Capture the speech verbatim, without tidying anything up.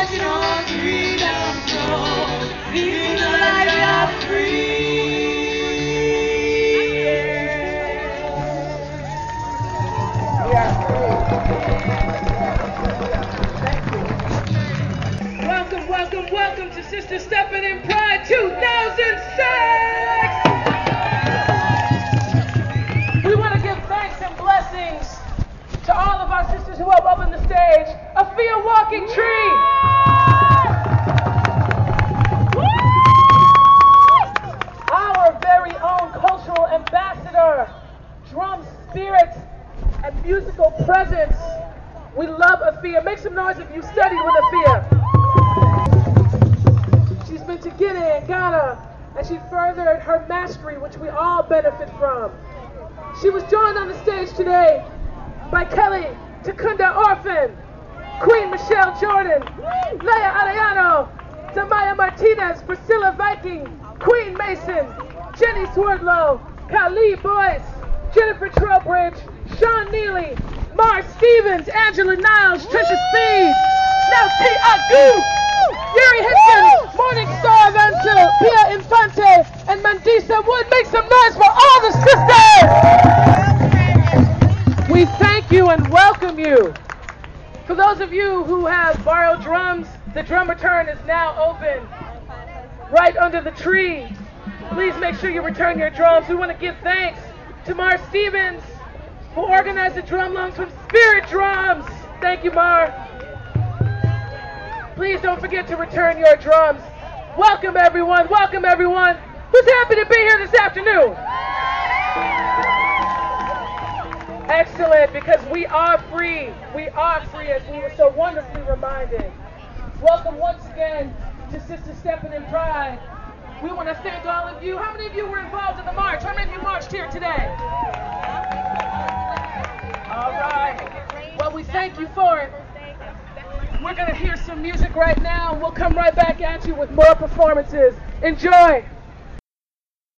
marching on freedom's throne. Feel like you're free. We are free. Thank you. Welcome, welcome, welcome to Sister Steppin' in Pride two thousand six! We want to give thanks and blessings to all of our sisters who have up on the stage. Afia Walking Tree! Our very own cultural ambassador, drum spirit, and musical presence. We love Afia. Make some noise if you studied with Afia. She's been to Guinea and Ghana, and she furthered her mastery, which we all benefit from. She was joined on the stage today by Kelly Takunda Orphan, Queen Michelle Jordan, Leia Arellano, Tamaya Martinez, Priscilla Viking, Queen Mason, Jenny Swerdlow, Kali Boyce, Jennifer Trowbridge, Sean Neely, Mar Stevens, Angela Niles, Trisha Speed, Nelsie Agu, Yuri Hickson, Morning Star Vancil, Pia Infante, and Mandisa Wood. Make some noise for all the sisters! We thank you and welcome you. For those of you who have borrowed drums, the drum return is now open right under the tree. Please make sure you return your drums. We want to give thanks to Mar Stevens, who organized the drum lungs from Spirit Drums. Thank you, Mar. Please don't forget to return your drums. Welcome, everyone. Welcome, everyone. Who's happy to be here this afternoon? Excellent, because we are free. We are free, as we were so wonderfully reminded. Welcome once again to Sister Steppin' in Pride. We want to thank all of you. How many of you were involved in the march? How many of you marched here today? All right. Well, we thank you for it. We're going to hear some music right now, and we'll come right back at you with more performances. Enjoy.